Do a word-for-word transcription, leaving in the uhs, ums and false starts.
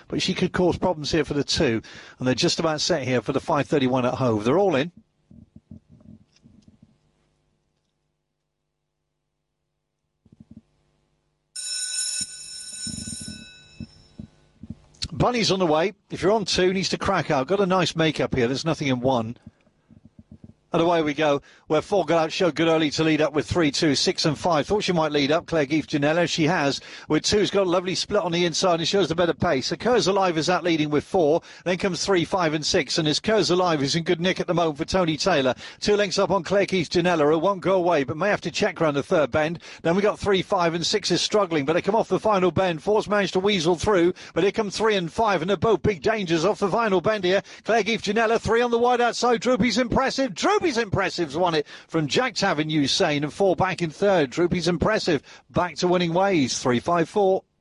but she could cause problems here for the two. And they're just about set here for the five thirty-one at Hove. They're all in. Bunny's on the way. If you're on two, needs to crack out. Got a nice make-up here. There's nothing in one. And away we go, where four got out, showed good early to lead up with three, two, six and five. Thought she might lead up, Claire Geef Janella. She has, with two's got a lovely split on the inside and shows the better pace. So Cur's Alive is out leading with four. Then comes three, five and six. And as Cur's Alive is in good nick at the moment for Tony Taylor. Two lengths up on Claire Geef Janella, who won't go away, but may have to check around the third bend. Then we got three, five and six is struggling, but they come off the final bend. Four's managed to weasel through, but here come three and five, and they're both big dangers off the final bend here. Claire Geef Janella, three on the wide outside. Droopy's Impressive. Droopy's Impressive's won it from Jack Tavernier Sane, and four back in third. Droopy's Impressive back to winning ways. three five four.